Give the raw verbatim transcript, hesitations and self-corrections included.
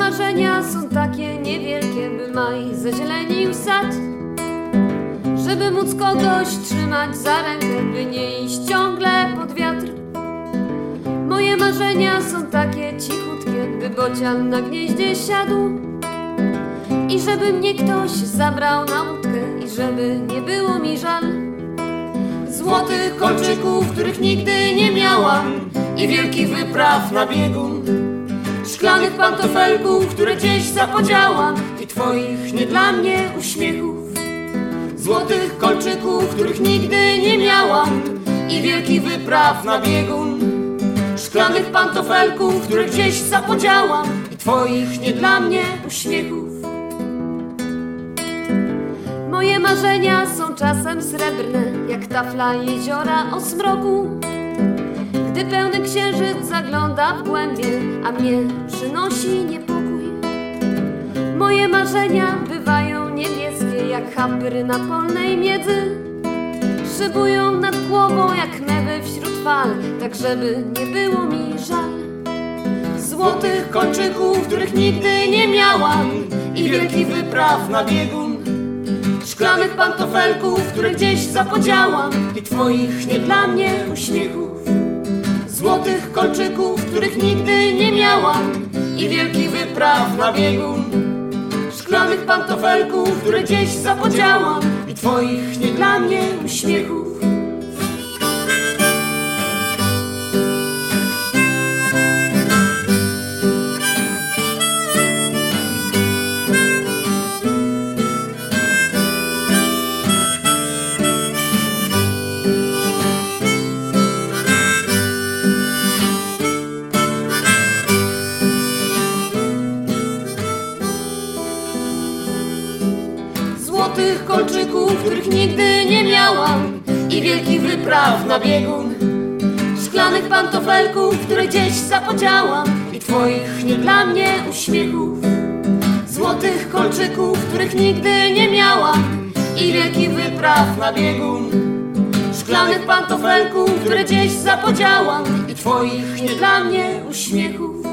marzenia są takie niewielkie, by maj zazielenił sad, żeby móc kogoś trzymać za rękę, by nie iść ciągle pod wiatr. Moje marzenia są takie cichutkie, by bocian na gnieździe siadł i żeby mnie ktoś zabrał na łódkę i żeby nie było mi żal złotych kolczyków, których nigdy nie miałam, i wielkich wypraw na biegun, szklanych pantofelków, które gdzieś zapodziałam, i twoich nie dla mnie uśmiechów. Złotych kolczyków, których nigdy nie miałam, i wielkich wypraw na biegun, szklanych pantofelków, które gdzieś zapodziałam, i twoich nie dla mnie uśmiechów. Moje marzenia są czasem srebrne, jak tafla jeziora o smroku, gdy pełny księżyc zagląda w głębie, a mnie przynosi niepokój. Moje marzenia bywają niebieskie, jak chapry na polnej miedzy, szybują nad głową jak mewy wśród fal, tak żeby nie było mi żal złotych kolczyków, których nigdy nie miałam, i wielkich wypraw na biegun, szklanych pantofelków, które gdzieś zapodziałam, i twoich nie dla mnie uśmiechów. Złotych kolczyków, których nigdy nie miałam, i wielkich wypraw na biegun, szklanych pantofelków, które gdzieś zapodziałam, i twoich nie dla mnie uśmiechów. Złotych kolczyków, których nigdy nie miałam, i wielkich wypraw na biegun, szklanych pantofelków, które gdzieś zapodziałam, i twoich nie dla mnie uśmiechów. Złotych kolczyków, których nigdy nie miałam, i wielkich wypraw na biegun, szklanych pantofelków, które gdzieś zapodziałam, i twoich nie dla mnie uśmiechów.